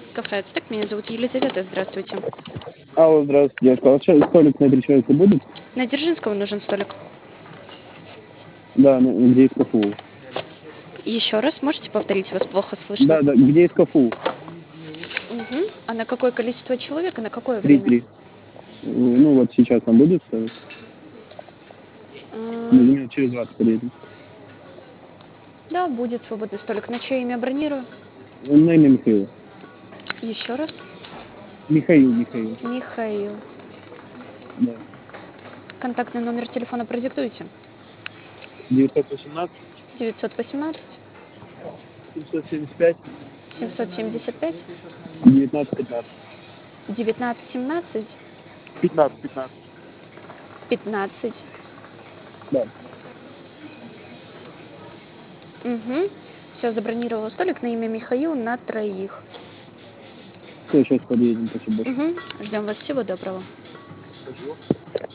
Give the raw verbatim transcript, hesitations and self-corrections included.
Кафе «Ацтек». Меня зовут Елизавета. Здравствуйте. Алло, здравствуйте, девушка. А вот сейчас столик на три человека будет? На Дзержинского нужен столик. Да, ну, где из КФУ? Еще раз, можете повторить? Вас плохо слышно. Да, да, где из КФУ? Угу. А на какое количество человек и на какое время? Три-три. Ну, вот сейчас там будет столик? А, Ну, минут через двадцать приедем. Да, будет свободный столик. На чье имя бронирую? На имя Михаил. Еще раз. Михаил, Михаил. Михаил. Да. Контактный номер телефона продиктуйте. девятьсот восемнадцать девятьсот восемнадцать семьсот семьдесят пять семьсот семьдесят пять девятнадцать пятнадцать. девятнадцать семнадцать пятнадцать пятнадцать. пятнадцать. Да. Угу. Все, забронировала столик на имя Михаил на троих. Все, сейчас подъедем, спасибо большое. Угу. Ждем вас. Всего доброго. Спасибо.